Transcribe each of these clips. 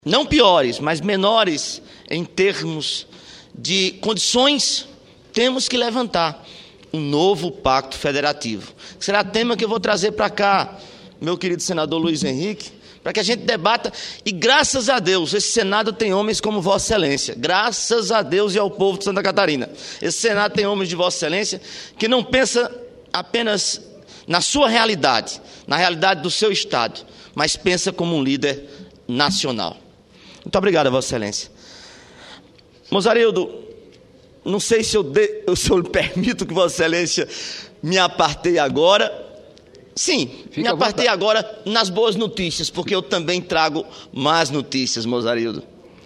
não piores, mas menores em termos de condições, temos que levantar um novo pacto federativo. Será tema que eu vou trazer para cá, meu querido senador Luiz Henrique, para que a gente debata. E graças a Deus, esse Senado tem homens como Vossa Excelência. Graças a Deus e ao povo de Santa Catarina. Esse Senado tem homens de Vossa Excelência que não pensa apenas na sua realidade, na realidade do seu Estado, mas pensa como um líder nacional. Muito obrigado, Vossa Excelência. Mozarildo, não sei se eu lhe permito que Vossa Excelência me aparteie agora. Sim, me apartei agora nas boas notícias, porque eu também trago más notícias, Mozarildo.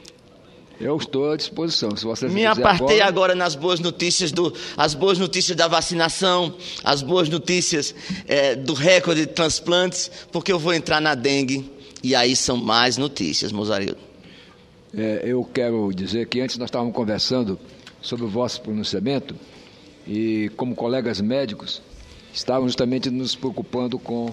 Eu estou à disposição. Se você me apartei agora nas boas notícias, as boas notícias da vacinação, as boas notícias do recorde de transplantes, porque eu vou entrar na dengue e aí são mais notícias, Mozarildo. Eu quero dizer que antes nós estávamos conversando sobre o vosso pronunciamento e, como colegas médicos, estávamos justamente nos preocupando com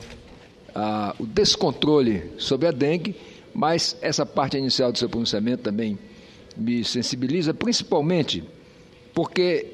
o descontrole sobre a dengue, mas essa parte inicial do seu pronunciamento também me sensibiliza, principalmente porque,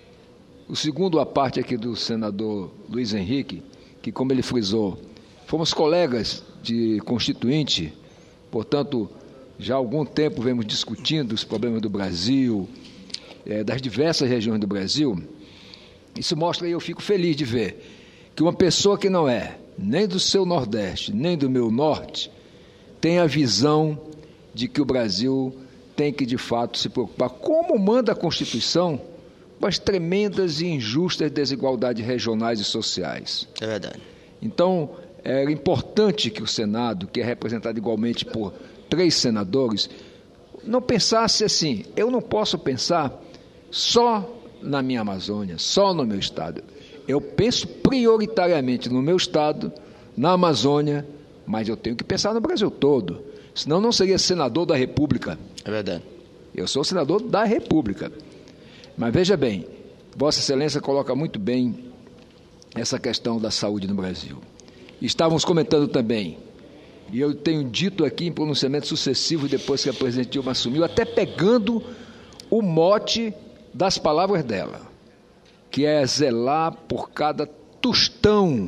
segundo a parte aqui do senador Luiz Henrique, que, como ele frisou, fomos colegas de constituinte, portanto, já há algum tempo vemos discutindo os problemas do Brasil, das diversas regiões do Brasil. Isso mostra, e eu fico feliz de ver, que uma pessoa que não é nem do seu Nordeste, nem do meu Norte, tem a visão de que o Brasil tem que, de fato, se preocupar, como manda a Constituição, com as tremendas e injustas desigualdades regionais e sociais. É verdade. Então, é importante que o Senado, que é representado igualmente por 3 senadores, não pensasse assim: eu não posso pensar só na minha Amazônia, só no meu Estado. Eu penso prioritariamente no meu Estado, na Amazônia, mas eu tenho que pensar no Brasil todo, senão não seria senador da República. É verdade. Eu sou senador da República. Mas veja bem, Vossa Excelência coloca muito bem essa questão da saúde no Brasil. Estávamos comentando também, e eu tenho dito aqui em pronunciamentos sucessivos depois que a presidente Dilma assumiu, até pegando o mote das palavras dela, que é zelar por cada tostão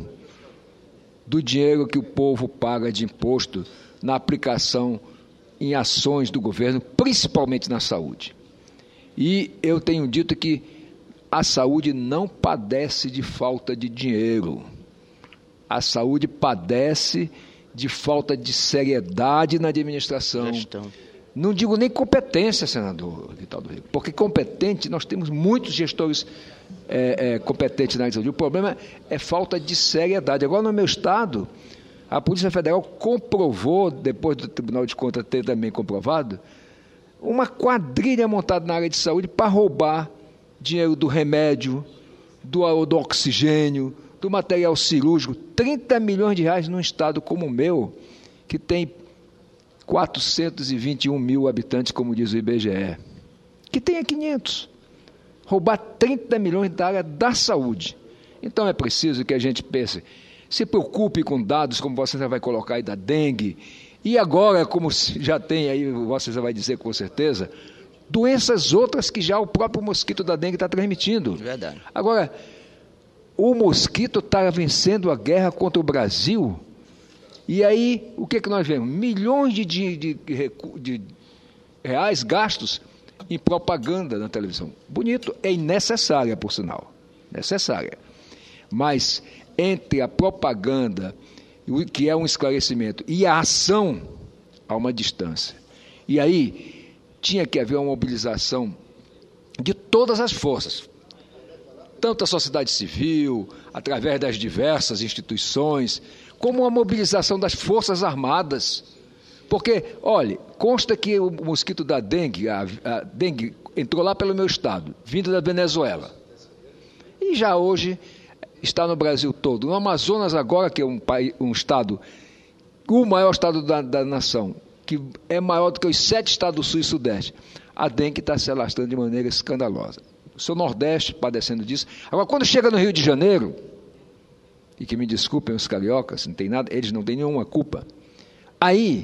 do dinheiro que o povo paga de imposto na aplicação em ações do governo, principalmente na saúde. E eu tenho dito que a saúde não padece de falta de dinheiro. A saúde padece de falta de seriedade na administração. Gestão. Não digo nem competência, senador Vitaldo Rico, porque competente, nós temos muitos gestores competentes na área de saúde. O problema é falta de seriedade. Agora, no meu estado, a Polícia Federal comprovou, depois do Tribunal de Contas ter também comprovado, uma quadrilha montada na área de saúde para roubar dinheiro do remédio, do oxigênio, do material cirúrgico. 30 milhões de reais num estado como o meu, que tem 421 mil habitantes, como diz o IBGE, que tenha 500. Roubar 30 milhões da área da saúde. Então é preciso que a gente pense, se preocupe com dados, como você vai colocar aí da dengue, e agora, como já tem aí, você vai dizer com certeza, doenças outras que já o próprio mosquito da dengue está transmitindo. Verdade. Agora, o mosquito está vencendo a guerra contra o Brasil, e aí, o que nós vemos? Milhões de reais gastos em propaganda na televisão. Bonito, é necessária, por sinal. Necessária. Mas entre a propaganda, que é um esclarecimento, e a ação, há uma distância. E aí, tinha que haver uma mobilização de todas as forças, tanto a sociedade civil, através das diversas instituições, como uma mobilização das Forças Armadas. Porque, olha, consta que o mosquito da dengue, a dengue entrou lá pelo meu estado, vindo da Venezuela. E já hoje está no Brasil todo. No Amazonas agora, que é um estado, o maior estado da nação, que é maior do que os 7 estados do Sul e Sudeste, a dengue está se alastrando de maneira escandalosa. O seu Nordeste padecendo disso. Agora, quando chega no Rio de Janeiro, e que me desculpem os cariocas, não tem nada, eles não têm nenhuma culpa, aí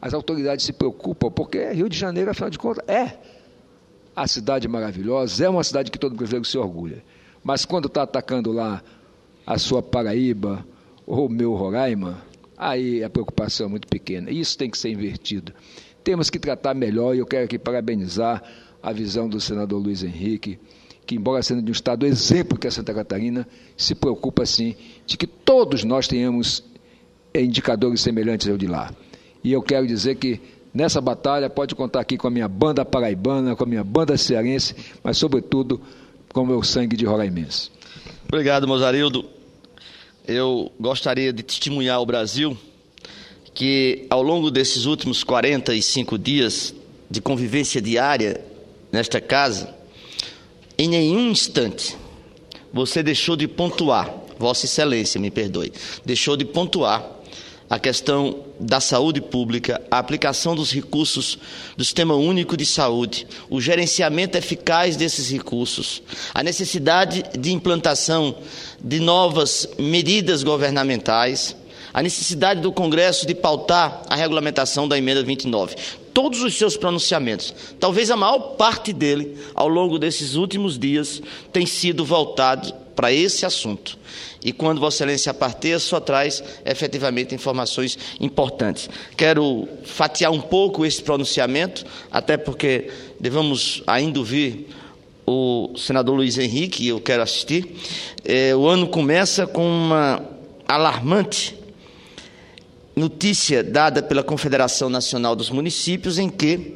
as autoridades se preocupam, porque Rio de Janeiro, afinal de contas, é a cidade maravilhosa, é uma cidade que todo brasileiro se orgulha. Mas quando está atacando lá a sua Paraíba ou o meu Roraima, aí a preocupação é muito pequena. Isso tem que ser invertido. Temos que tratar melhor, e eu quero aqui parabenizar a visão do senador Luiz Henrique, que, embora sendo de um estado exemplo que é Santa Catarina, se preocupa, sim, de que todos nós tenhamos indicadores semelhantes ao de lá. E eu quero dizer que, nessa batalha, pode contar aqui com a minha banda paraibana, com a minha banda cearense, mas, sobretudo, com o meu sangue de roraimense. Obrigado, Mozarildo. Eu gostaria de testemunhar ao Brasil que, ao longo desses últimos 45 dias de convivência diária nesta casa, em nenhum instante você deixou de pontuar, Vossa Excelência, me perdoe, deixou de pontuar a questão da saúde pública, a aplicação dos recursos do Sistema Único de Saúde, o gerenciamento eficaz desses recursos, a necessidade de implantação de novas medidas governamentais, a necessidade do Congresso de pautar a regulamentação da emenda 29. Todos os seus pronunciamentos, talvez a maior parte dele, ao longo desses últimos dias, tem sido voltado para esse assunto. E quando Vossa Excelência parteia, só traz efetivamente informações importantes. Quero fatiar um pouco esse pronunciamento, até porque devemos ainda ouvir o senador Luiz Henrique, e eu quero assistir. O ano começa com uma alarmante notícia dada pela Confederação Nacional dos Municípios, em que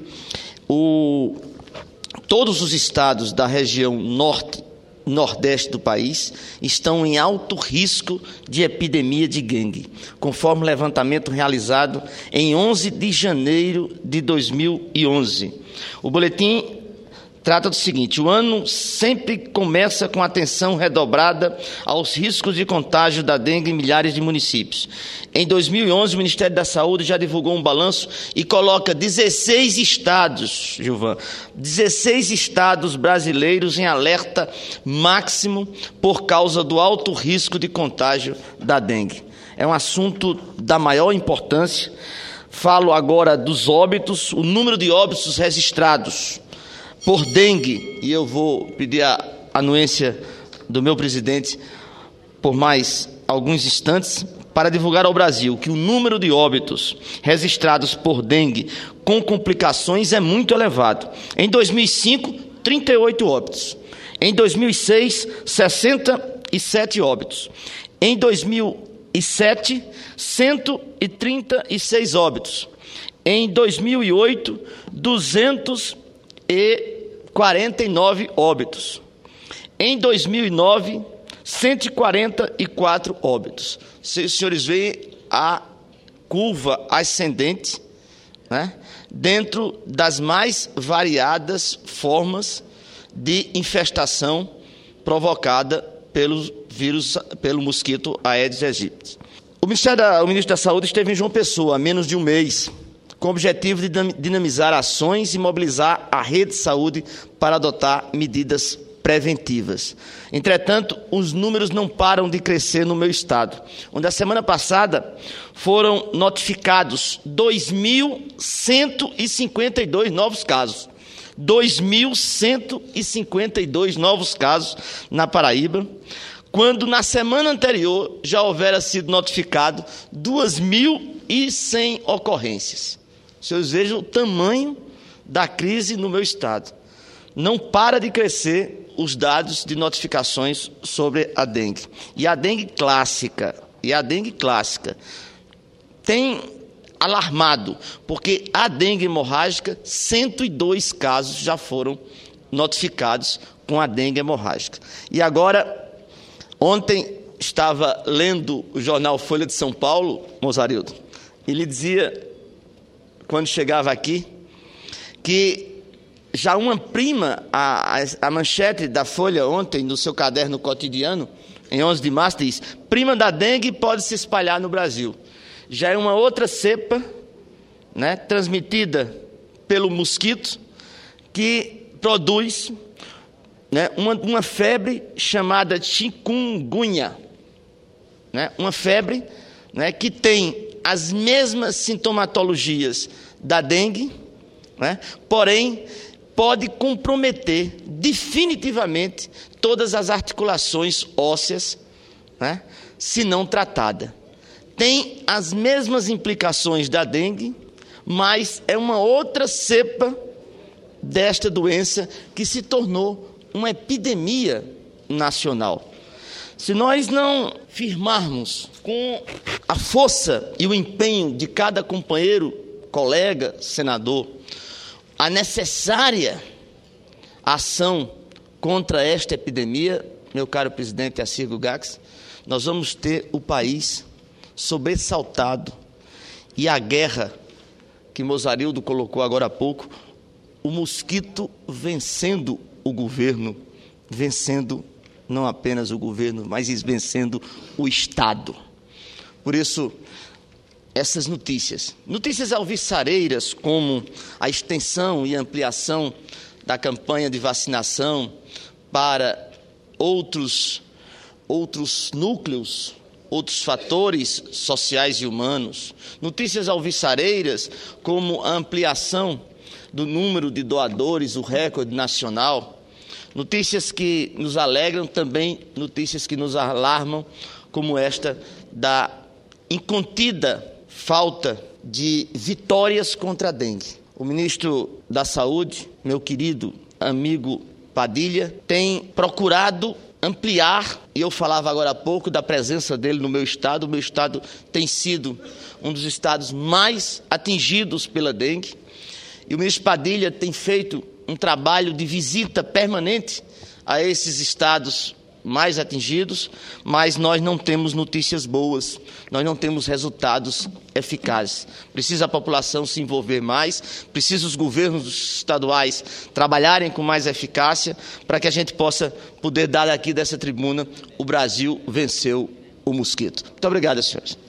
todos os estados da região nordeste do país estão em alto risco de epidemia de dengue, conforme o levantamento realizado em 11 de janeiro de 2011. O boletim trata do seguinte: o ano sempre começa com atenção redobrada aos riscos de contágio da dengue em milhares de municípios. Em 2011, o Ministério da Saúde já divulgou um balanço e coloca 16 estados, Gilvan, 16 estados brasileiros em alerta máximo por causa do alto risco de contágio da dengue. É um assunto da maior importância. Falo agora dos óbitos, o número de óbitos registrados por dengue, e eu vou pedir a anuência do meu presidente por mais alguns instantes, para divulgar ao Brasil que o número de óbitos registrados por dengue com complicações é muito elevado. Em 2005, 38 óbitos. Em 2006, 67 óbitos. Em 2007, 136 óbitos. Em 2008, 249 óbitos. Em 2009, 144 óbitos. Se os senhores veem a curva ascendente, né, dentro das mais variadas formas de infestação provocada pelo mosquito Aedes aegypti. O ministro da Saúde esteve em João Pessoa há menos de um mês, com o objetivo de dinamizar ações e mobilizar a rede de saúde para adotar medidas preventivas. Entretanto, os números não param de crescer no meu estado, onde a semana passada foram notificados 2.152 novos casos. 2.152 novos casos na Paraíba, quando na semana anterior já houvera sido notificado 2.100 ocorrências. Vocês vejam o tamanho da crise no meu estado. Não para de crescer os dados de notificações sobre a dengue. E a dengue clássica tem alarmado, porque a dengue hemorrágica, 102 casos já foram notificados com a dengue hemorrágica. E agora, ontem estava lendo o jornal Folha de São Paulo, Mozarildo, e ele dizia, quando chegava aqui, que já uma prima, a manchete da Folha ontem, no seu caderno cotidiano, em 11 de março, diz: prima da dengue pode se espalhar no Brasil. Já é uma outra cepa, né, transmitida pelo mosquito, que produz, né, uma febre chamada chikungunya, né, uma febre, né, que tem as mesmas sintomatologias da dengue, né? Porém, pode comprometer definitivamente todas as articulações ósseas, né? Se não tratada. Tem as mesmas implicações da dengue, mas é uma outra cepa desta doença que se tornou uma epidemia nacional. Se nós não firmarmos com a força e o empenho de cada companheiro, colega, senador, a necessária ação contra esta epidemia, meu caro presidente Assirgo Gax, nós vamos ter o país sobressaltado e a guerra que Mozarildo colocou agora há pouco, o mosquito vencendo o governo, vencendo não apenas o governo, mas vencendo o Estado. Por isso, essas notícias alvissareiras, como a extensão e ampliação da campanha de vacinação para outros núcleos, outros fatores sociais e humanos, notícias alvissareiras como a ampliação do número de doadores, o recorde nacional, notícias que nos alegram, também notícias que nos alarmam, como esta da incontida falta de vitórias contra a dengue. O ministro da Saúde, meu querido amigo Padilha, tem procurado ampliar, e eu falava agora há pouco da presença dele no meu estado. O meu estado tem sido um dos estados mais atingidos pela dengue, e o ministro Padilha tem feito um trabalho de visita permanente a esses estados mais atingidos, mas nós não temos notícias boas, nós não temos resultados eficazes. Precisa a população se envolver mais, precisa os governos estaduais trabalharem com mais eficácia para que a gente possa poder dar aqui dessa tribuna: o Brasil venceu o mosquito. Muito obrigado, senhores.